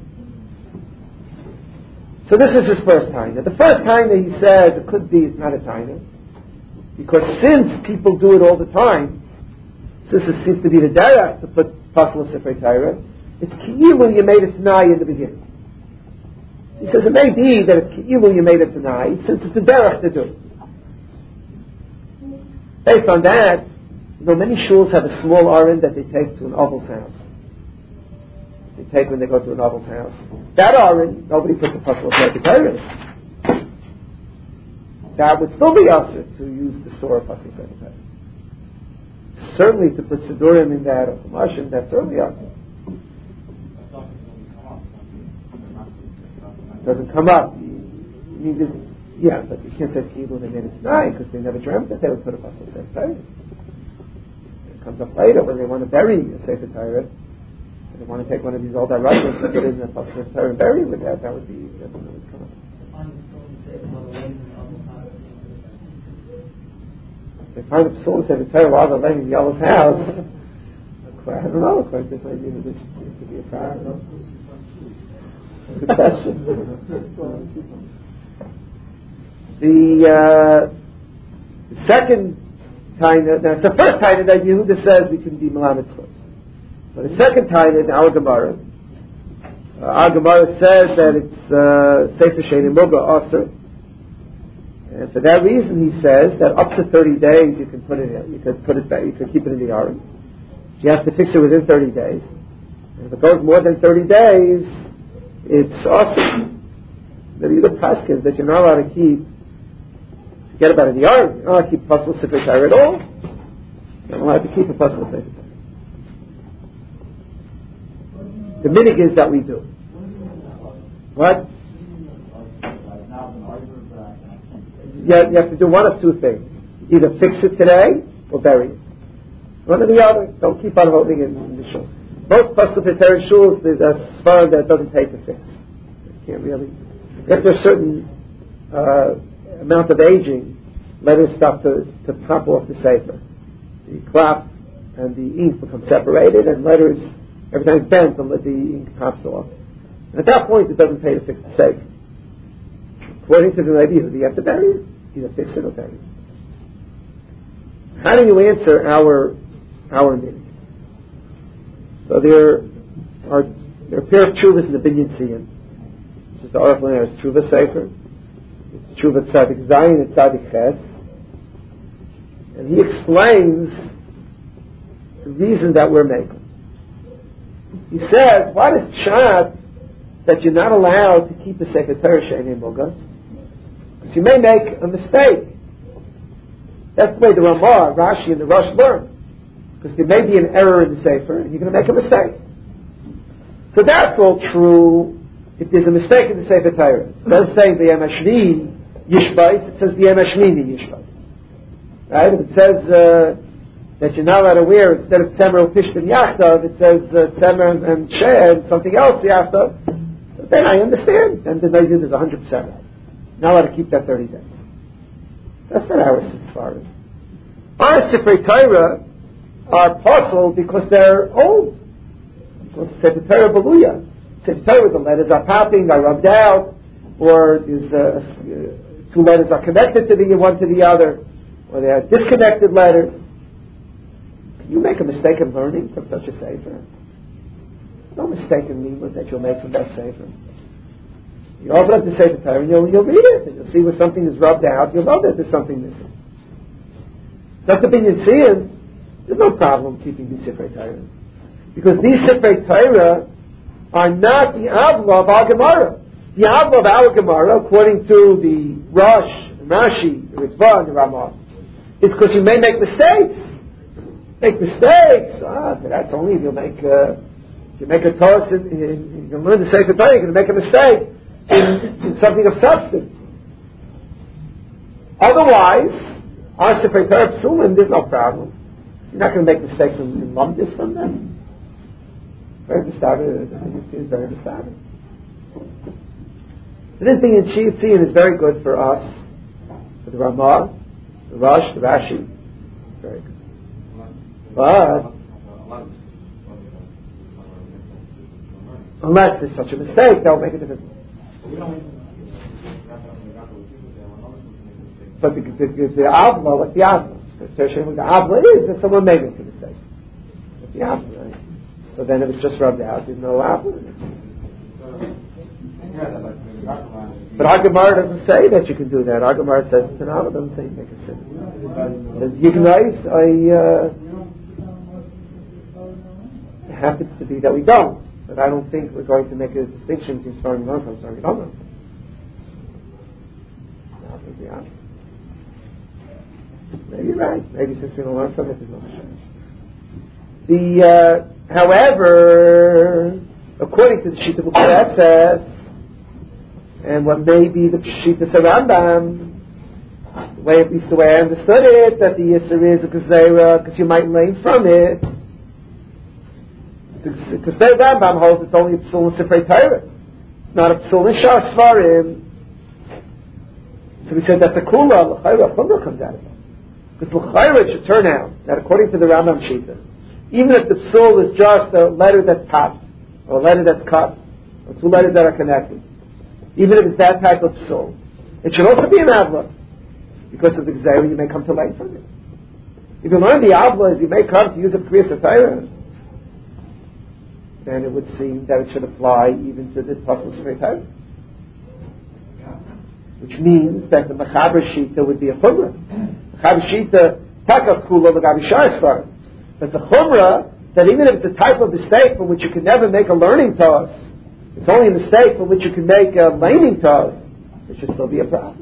S1: So this is his first time. The first time that he says it could be it's not a time, because since people do it all the time, since it seems to be the derech to put pasal Sefer Torah, it's ki'ilu you made it t'nai in the beginning. He says it may be that it's ki'ilu you made it tonight, since it's a derech to do. Based on that, you know, many shuls have a small aron that they take to an oval's house. They take when they go to an oval's house. That aron, nobody puts the pasal Sefer Torah in. That would still be usher to use the store of pasal Sefer Torah. Certainly to put sidurim in that or kumashim, that's certainly usher. Doesn't come up. You need this, yeah, but you can't say ki'ilu they made it tonight because they never dreamt that they would put a pasal Sefer Torah. It comes up later when they want to bury a Sefer Torah. They want to take one of these old Arabians and put it in a pasal Sefer Torah and bury it with that. That would be that would come up. They find a psul Sefer Torah while they're laying in the yellow's house. I don't know. Of course, this might be this could be a problem. Good question. The, uh, the second time, now it's the first time that Yehuda says we can be Melamed Chutz. But the second time in our Gemara, uh, our Gemara says that it's uh, Sefer Sheni Muga Aser. And for that reason he says that up to thirty days you can put it in, you can put it back, you can keep it in the Aron. You have to fix it within thirty days. And if it goes more than thirty days, it's awesome. The Yehuda Paskin that you're not allowed to keep, forget about it, the Aron. You're not allowed to keep pasal Sefer Torah at all. You're not allowed to keep a pasal Sefer Torah. The minig is that we do. What? Yeah, you have to do one of two things. Either fix it today or bury it. One or the other. Don't keep on holding it in the shul. Most pasal Sefer Torah shuls, there's a svar that doesn't take a fix. You can't really. After a certain uh, amount of aging, letters start to, to pop off the sefer. The cloth and the ink become separated, and letters, every time it's bent, the, the ink pops off. And at that point, it doesn't pay to fix the sefer. According to the idea, you have to bury it. Either fix it or bury it. How do you answer our our meaning? So there are there are a pair of tshuvas in the Binyan Tzion. This is the Aruch LaNer's Tshuva Sefer. It's Tshuva Tzadik Zayin and Tzadik Ches. And he explains the reason that we're making. He says, what is pshat that you're not allowed to keep a Sefer Torah Sheni Muga? Because you may make a mistake. That's the way the Ramah, Rashi, and the Rosh learn. Because there may be an error in the Sefer, and you're going to make a mistake. So that's all true if there's a mistake in the Sefer Torah. It doesn't say the Yemashni Yishbais, it says the Yemashmini Yishbais. Right? If it says uh, that you're not allowed to wear, instead of Tzemer Upishtim Yachtav, it says uh, Tzemer and, and Sheh and something else Yachtav, then I understand. Then the Nayzid is one hundred percent right. Not allowed to keep that thirty days. That's not our Sifari. Our Sifrei Torah are possible because they're old. Because Sefer Torah Beluya. Sefer Torah, the letters are popping, are rubbed out, or there's, uh, two letters are connected to the one to the other, or they are disconnected letters. Can you make a mistake in learning from such a Sefer? No mistake in Limud that you'll make from that Sefer. You open up the Sefer Torah and you'll, you'll read it, and you'll see where something is rubbed out, you'll know that there's something missing. Dr. Binyan Sion, there's no problem keeping these Sifrei Torah. Because these Sifrei Torah are not the Avla of our Gemara. The Avla of our Gemara, according to the Rosh, the Rashi, the Ritva, and the Ramah, is because you may make mistakes. Make mistakes. Ah, that's only if you make uh, if you make a toss in, in, in, you learn the Sefer Torah, you're going to make a mistake in, in something of substance. Otherwise, our Sefer Torah Psulim, there's no problem. You're not going to make mistakes in, in Lumdis from them. Very mistabed. It's very mistabed. So this thing in Tzion is very good for us, for the Ramah, the Rosh, the Rashi. Very good. But unless there's such a mistake, that will make a difference. But the, the, the, the Avla, what's the Avla? The Avla is that someone may make a mistake. What's the Avla, right? So then if it's just rubbed out, there's no Avla. But our Gemara doesn't say that you can do that. Our Gemara says it's an Avla, doesn't say you make a sin. It says, you can write, I, uh, it happens to be that we don't. But I don't think we're going to make a distinction between starting and non-from, starting and non-from. I think we are. Maybe you're right. Maybe since we don't learn from it, there's no change. The, uh, however, according to the Shita B'Khuretzes, and what may be the Shita Rambam, the way, at least the way I understood it, that the Yisr is a Gezerah, because you might learn from it. Because the Rambam holds it's only a Psul and Sifrei Torah, not a Psul and Shar Svarim. So we said that the Kula, L'chayra, Chumrah comes out of it. Because L'chayra, it should turn out that according to the Rambam Shita, even if the Psul is just a letter that's popped, or a letter that's cut, or two letters that are connected, even if it's that type of Psul, it should also be an Avla. Because of the Gezerah, you may come to learn from it. If you learn the Avla, you may come to use a Kriya Satayra, then it would seem that it should apply even to this Pasuk Sifrei Torah. Which means that the Mechaber Shita would be a Chumrah. Mechaber Shita, Taka Kula L'Gabi Shar Svarim. But the Chumrah, that even if it's a type of mistake from which you can never make a learning toss, it's only a mistake from which you can make a laning toss, there should still be a problem.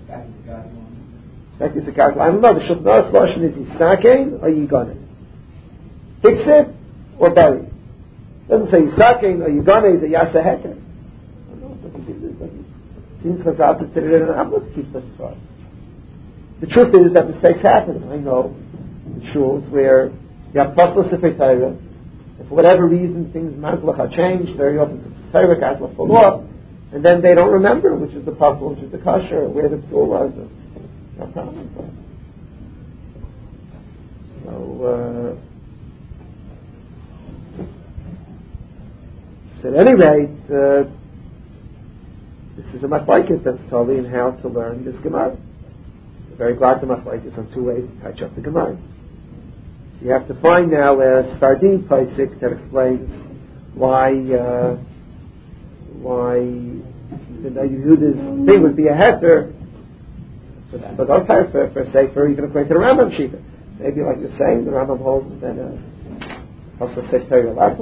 S1: That is a I don't know, the Shulchan Aruch Lashon is Yisakein or Yiganein? Fix it or bury it? It doesn't say Yisakein or Yiganein, it's a Yasa Heker. I don't know, it doesn't do this. It seems like I'll consider it an Avla to keep this far. The truth is that mistakes happen. I know in shuls where you have Pasuk Sifrei Torah, and for whatever reason things Mazlach are changed, very often the Torah guys will fall off, and then they don't remember which is the Pasuk, which is the Kasher, where the Psul was. No problem. So, uh, so at any rate, uh, this is a machlokes that's totally in how to learn this Gemara. I'm very glad the machlokes on two ways to catch up the Gemara. You have to find now a Sfardi Paisik that explains why uh, why the Yehuda's thing would be a heter. But okay, for, for Sefer, even according to the Rambam Shita. Maybe like you're saying, the Rambam holds that uh, also Sefer Yolach.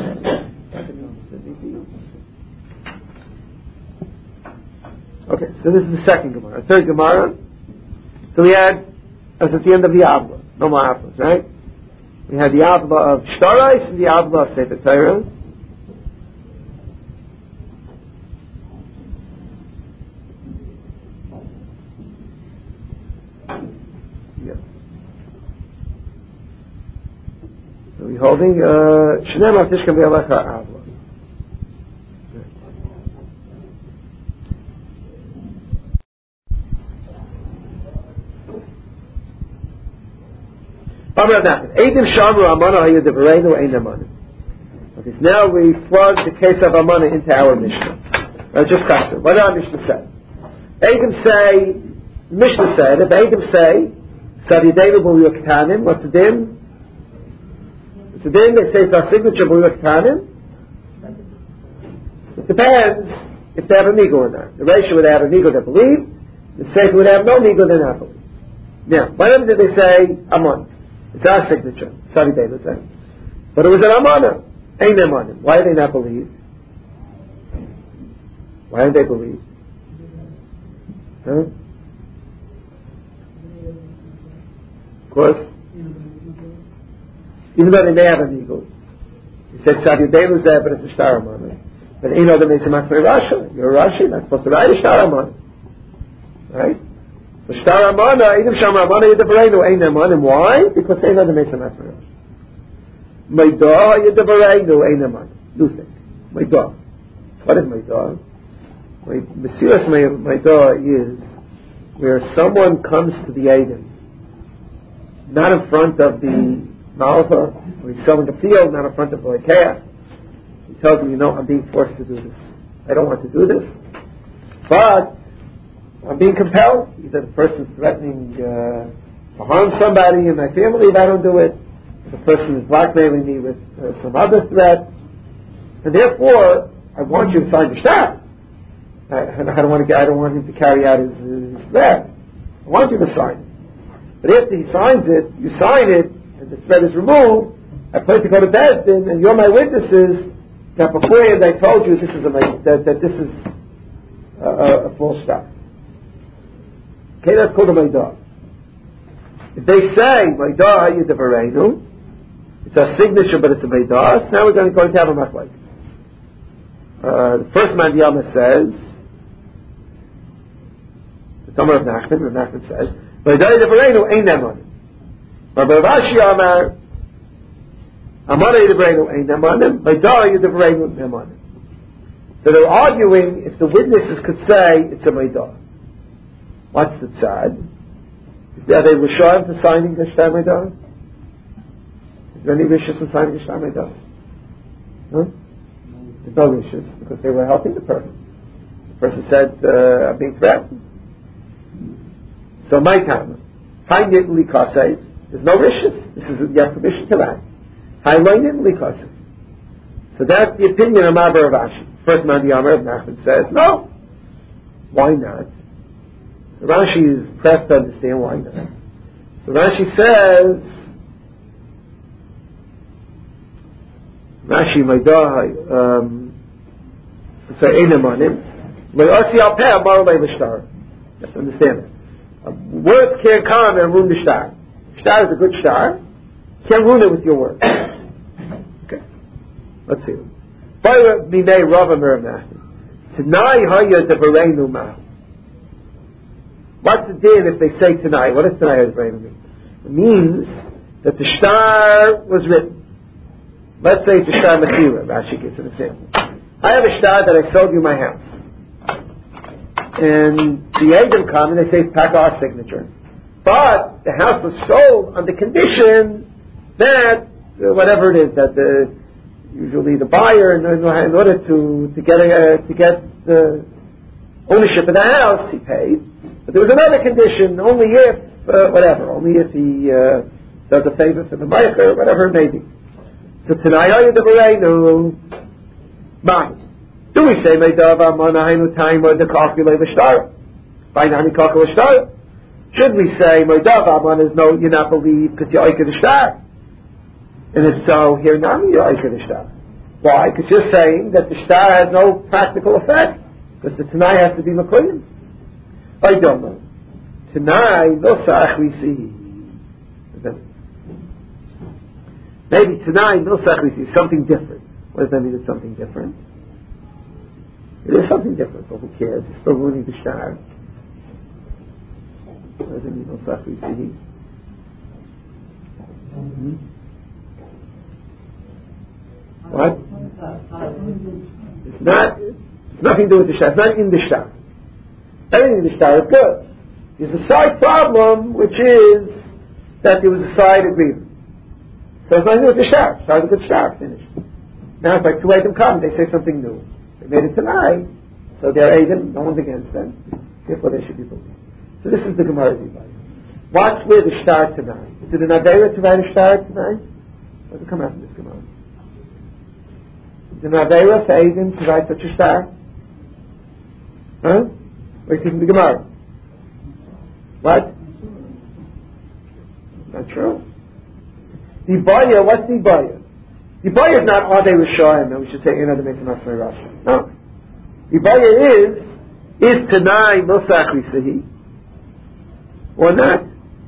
S1: Okay, so this is the second Gemara. Third Gemara. So we had, as at the end of the Avla. No more Avlas, right? We had the Avla of Shtarais and the Avla of Sefer Torah. Yeah. holding? Shneim al tishkan be'alecha avla. Okay, now we plug the case of Amana into our Mishnah. Uh, just custom. What did our Mishnah say? Eidim say, Mishnah said, if Eidim say, Sadidenu b'Liyuk Tanim, what's the din? It's the din, they say it's our signature b'Liyuk Tanim. It depends if they have a Migo or not. The ratio would have a Migo that believe, the Sefer would have no Migo that not believe. Now, why did they say Amana? It's our signature. Sorry, David said. But it was an Amana. Ain't Amana. Why do they not believe? Why don't they believe? Huh? Of course. Even though they may have an eagle. He said, Savi David there, but it's a star Amana. But you know, they made some Akmei Rasha. You're a Rashi, not supposed to write a star Amana. Right? The star Amana, Eidim Sham Amana Yedavarenu Ein Amana. Why? Because they know the Mesa Masra. Maidah Yedavarenu Ein Amana. Do think. Maidah. What is Maidah? Mesiras Maidah is where someone comes to the Eidim, not in front of the Malva, or he's selling a field, not in front of the Ikea. He tells him, you know, I'm being forced to do this. I don't want to do this. But I'm being compelled. Either the person's threatening uh, to harm somebody in my family if I don't do it. The person is blackmailing me with uh, some other threat. And therefore, I want you to sign the shtar. I, I don't want to get, I don't want him to carry out his, his threat. I want you to sign it. But after he signs it, you sign it, and the threat is removed, I plan to go to bed, and, and you're my witnesses that beforehand I told you this is a that, that this is a, a, a false shtar. Okay, that's called a Maidah. If they say, Maidah Yedavarenu, it's a signature, but it's a Maidah, so now we're going to go to have a Machlek. Uh, the first man Yama says, the Tomer of Nachman, and Nachman says, Maidah Yedavarenu Ein Nemanim. But Rav Ashi Amar, Amana Yedavarenu Ein Nemanim, Maidah Yedavarenu Nemanim. So they're arguing if the witnesses could say it's a Maidah. What's the tzad? Are they rishon for signing the shtar Maidah? Is there any rishus for signing the shtar Maidah? Huh? There's no rishus because they were helping the person. The person said, uh, I'm being threatened. So my time, find it likasei. There's no rishus. This is you have permission to that. Highlight it likasei. So that's the opinion of Mabar Rav Ashi. First man the Amar of Nachman says, no. Why not? Rashi is pressed to understand why not. So Rashi says, Rashi Maidah, um, say Einamanim, Le'arsi al peh amar le'vishtar. Just understand it. Uh, words can't come and ruin the shtar. Shtar is a good shtar. Can't ruin it with your words. Okay. Let's see. Ba'ira minei Rava Meramachim. Tanai haya devareinu ma'u. What's the din if they say tonight? What does tonight has brain mean? It means that the shtar was written. Let's say it's a shtar Mechira. Rashi gives an example. I have a shtar that I sold you my house. And the agent come and they say, pack our signature. But the house was sold on the condition that, uh, whatever it is, that the, usually the buyer, in, in order to, to get a, to get the ownership of the house, he paid. But there was another condition, only if, uh, whatever, only if he uh, does a favor for the Meicher, whatever it may be. So tonight, are you the Bereinu? Ma. Do we say, Meidav Amana Hainu Time or the Kalkule Vishtar? By Nani Kalkule Vishtar? Should we say, Meidav Amana is no, you not believe because you're Oikad Vishtar? And if so, here Nami, you're Oikad Vishtar. Why? Because you're saying that the Shtar has no practical effect. Because the Tanai has to be Makoyim. I don't know. Tonight, Nosach we see. Maybe tonight, Nosach we see something different. What does that mean? It's something different. It is something different, but who cares? It's still ruining the shtar. What does it mean? Nosach we see. Mm-hmm. It's not, it's nothing to do with the shtar. It's not in the shtar. Everything in the shtar is good. There's a side problem, which is that there was a side agreement. So it's nothing to do with the shtar. Shtar is a good shtar. Finished. Now it's like two Eidim come, they say something new. They made it tonight, so they're Eidim, no one's against them. Therefore they should be believed. So this is the Gemara's advice. Watch where the shtar tonight. Is it an Aveira to write a shtar tonight? What does it come out of this Gemara? Is it an Aveira for Eidim to write such a shtar? Huh? What do you think of the Gemara? What? Not true. The Ibaya, what's the Ibaya? The Ibaya is not, are they Rishayim, and we should say, you know, the Mesa Masmei Rasha. No. The Ibaya is, is Tanai Mosach Risahi? Or not?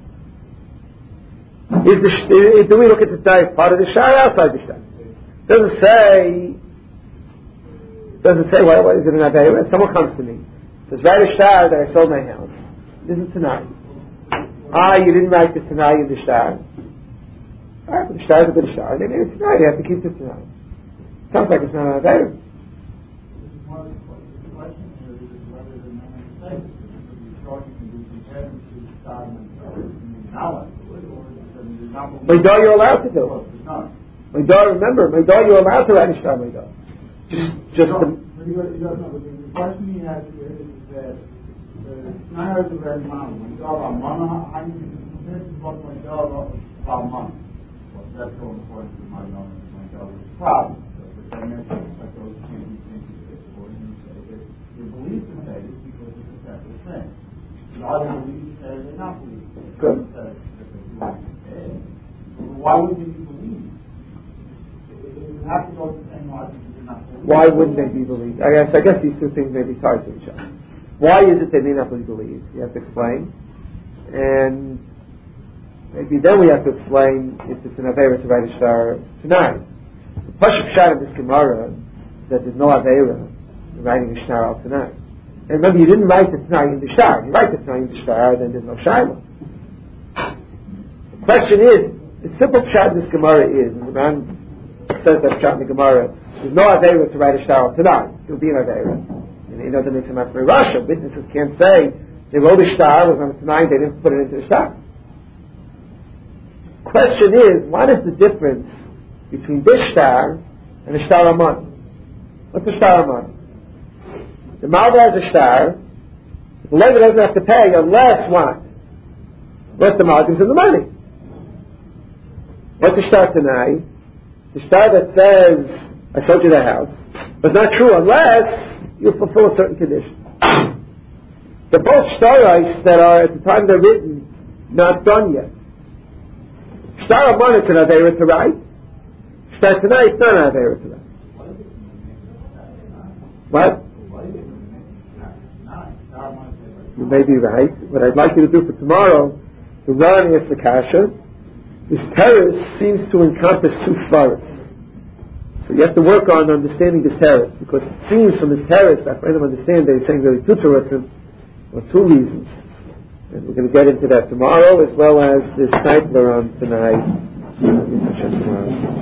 S1: Is the, is, do we look at the Tanai part of the Shar or outside the Shar? Doesn't say, doesn't say, what, what is it an Aveira? Someone comes to me, says, write a Shar that I sold my house. This is Tanai. Ah, you didn't write the Tanai in the Shar. Alright, but the Shtar is a good Shtar. They made it tonight. You have to keep it tonight. Sounds like it's not an Aveira.
S2: The question here is whether the man is safe. Because the short can be compared to the Shtar and the knowledge to it, or there's not.
S1: Maidah you're allowed to do. Maidah, remember, Maidah you're allowed to write a Shtar Maidah. Just, just the.
S2: The question he has here is that the Shnar is a very model. When you talk about mana, how you can compare to what Maidah about mana. That's going according to my knowledge of my daughter's problem. So, which I mentioned, that those can't be things that according to say that they believe in that is because it's a separate thing. And all they believe say they not believe. Good. That they do why would they be believed? You have to go to the same logic if you're not believed.
S1: Why wouldn't they be believed? I guess I guess these two things may be tied to each other. Why is it they may not be believed? You have to explain. And maybe then we have to explain if it's an Aveira to write a shtar tonight. The Pashup Shad of this Gemara that there's no Aveira in writing a shtar out tonight. And remember, you didn't write the tonight in the shtar. You write the tonight in the shtar, then there's no shayla. The question is, the simple Shad of this Gemara is, and the man says that Shad in the Gemara, there's no Aveira to write a shtar out tonight. There will be an Aveira. And you know, that makes a Masmei Rasha. Witnesses can't say they wrote a shtar, was on a tonight, they didn't put it into the shtar. Question is, what is the difference between this shtar and a shtar aman? What's a shtar aman? The Malva has a shtar. The Levi doesn't have to pay unless what? What the Malva gives him the money. What's the shtar tonight? The shtar that says, I sold you the house, but not true unless you fulfill a certain condition. They're both shtarais that are, at the time they're written, not done yet. Shtar Aman is an Aveira to write. Shtar tonight is not an Aveira to write. What? You may be right. What I'd like you to do for tomorrow, to run is the Kasha. This terrace seems to encompass two forests. So you have to work on understanding this terrace, because it seems from this terrace, I find them understand they're saying very two terutzim, or two reasons. And we're going to get into that tomorrow, as well as this Sniper on tonight.